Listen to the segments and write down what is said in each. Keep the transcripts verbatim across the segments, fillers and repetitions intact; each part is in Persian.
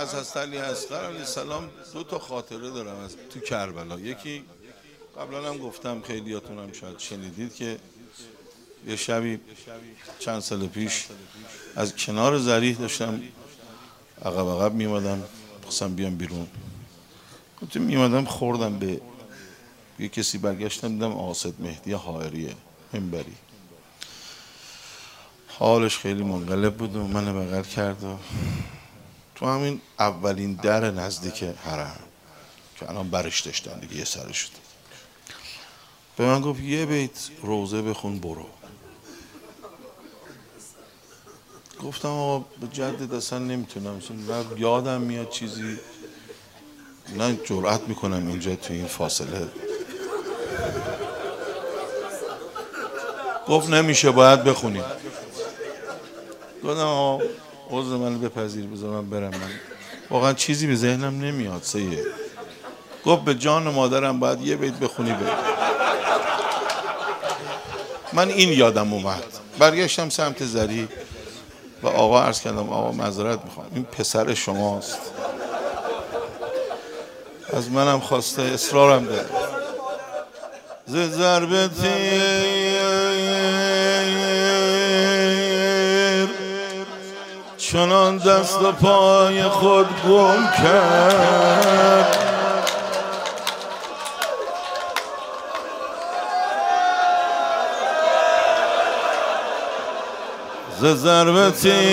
از حضرت علی اصغر علیه السلام دو تا خاطره دارم از تو کربلا. یکی قبلا هم گفتم، خیلیاتون هم شاید شنیدید که یه شبی چند سال پیش از کنار ذریح داشتم عقب عقب میمادم، خواستم بیام بیرون، گفتم میمادم خوردم به یه کسی، برگشتم دیدم آصد مهدی حائریه منبری، حالش خیلی منقلب بود و من بغل کرد و تو همین اولین در نزدیک حرم که الان برش داشتن دیگه یه سرش شد، به من گفت یه بیت روزه بخون برو. گفتم آقا به جدت اصلا نمیتونم، نه یادم میاد چیزی، نه جرأت میکنم اینجا تو این فاصله. گفت نمیشه باید بخونیم. گفتم آقا عذر منو بپذیر، بذار من برم، من واقعا چیزی به ذهنم نمیاد سیه. گفت به جان مادرم باید یه بیت بخونی بریم. من این یادم اومد، برگشتم سمت ذریح و آقا عرض کردم آقا معذرت میخوام، این پسر شماست، از منم خواسته، اصرارم داره، ز ضرب تیر چنان دست و پای خود گم کرد، ز ضرب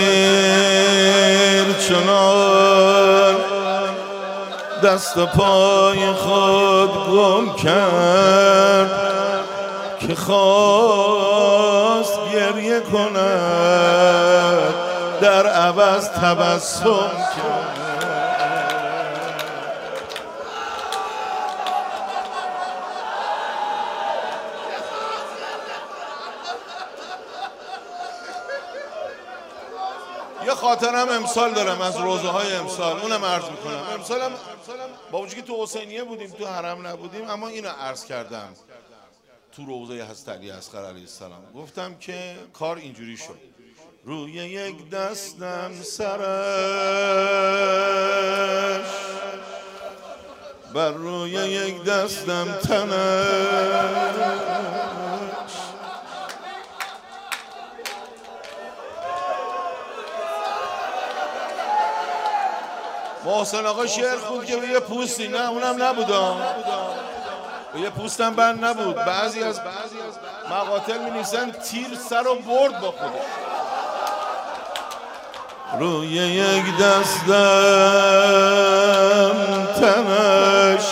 تیر چنان دست و پای خود گم کرد که خواست گریه کند در عوض تبسم کرد. یه خاطرم امسال دارم از روزه های امسال، اونم عرض میکنم. امسالم با وجودی که تو حسینیه بودیم، تو حرم نبودیم، اما اینو عرض کردم تو روزه حضرت علی اصغر علیه السلام. گفتم که کار اینجوری شد، روی یک دستم سرش، بر روی یک دستم تنش، محسن آقا شعر خوند که به یه پوستی، نه اونم نبودم، به یه پوستم بند نبود. بعضی از مقاتل می نیستن تیر سر و برد با خودش. روی یک دستم تنش،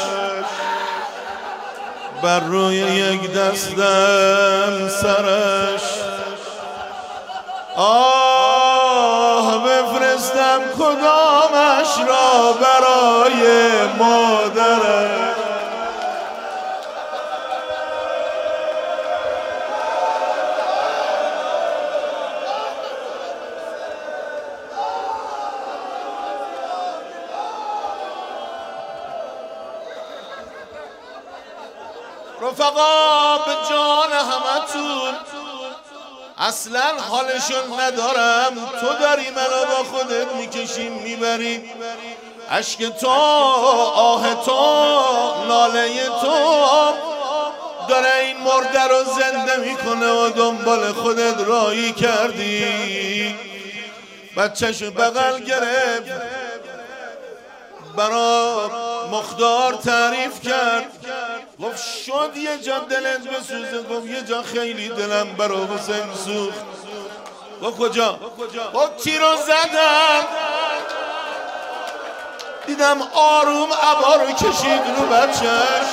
بر روی یک دستم سرش، آه بفرستم کدامش را برای مادرش. رفقا به جان همتون اصلا حالشون ندارم، تو داری منو با خودت میکشیم میبری، اشک تو، آه تو، لاله تو داره این مرده رو زنده میکنه و دنبال خودت رایی کردی. بچه‌شو بغل گرفت، برا مختار تعریف کرد، گفت شد یه جا دلت بسوزه، گفت یه جا خیلی دلم برا حسین سوخت. گفت کجا؟ گفت تیرو زدم دیدم آروم عبا رو کشید رو بچهش،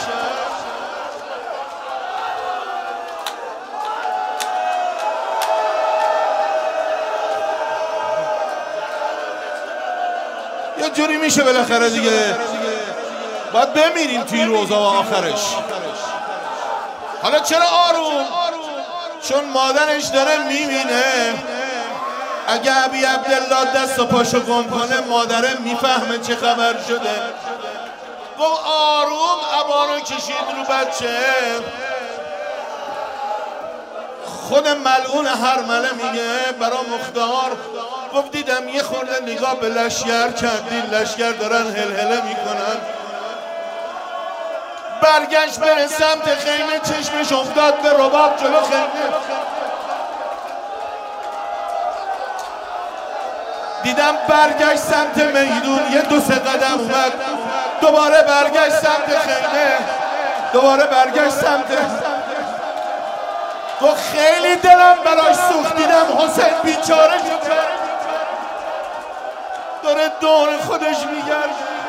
یه جوری میشه بالاخره دیگه، باید بمیریم توی روزا و آخرش. حالا چرا آروم؟ چون مادرش داره میبینه اگه ابی عبدالله دست و پاشو گم کنه مادره میفهمه چه خبر شده. گفت آروم عبا رو کشید رو بچه. خود ملعون هرمله میگه برا مختار گفت دیدم یه خورده نگاه به لشگر کردی، لشگر دارن هلهله میکنن. برگشت بره سمت خیمه، چشمش افتاد به رباب جلو خیمه. دیدم برگشت سمت میدون، یه دو سه قدم اومد، دوباره برگشت سمت خیمه، دوباره برگشت سمت. گفت خیلی دلم براش سوخت، دیدم حسین بیچاره شده داره دور خودش میگرد.